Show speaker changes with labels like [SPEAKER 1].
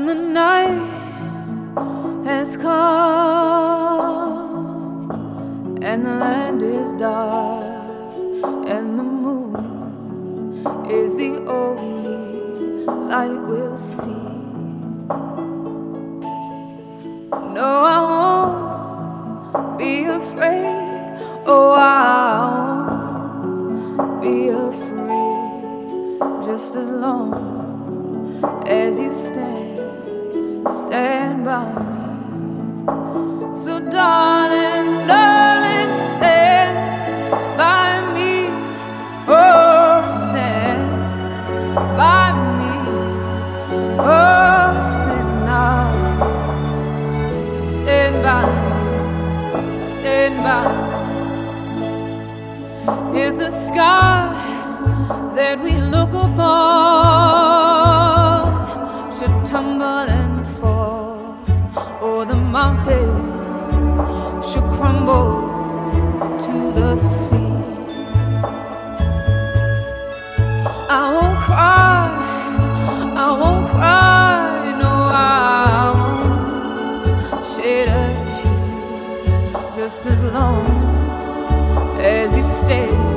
[SPEAKER 1] the night has come and the land is dark and the moon is the only light we'll see. No, I won't be afraid. Oh, I won't be afraid. Just as long as you stand by me. So darling, darling, stand by me. Oh, stand by me. Oh, stand now. Stand by me. Stand by me. If the sky that we look upon should tumble and fall, or the mountain should crumble to the sea, I won't cry, I won't cry, no, I won't shed a tear. Just as long as you stay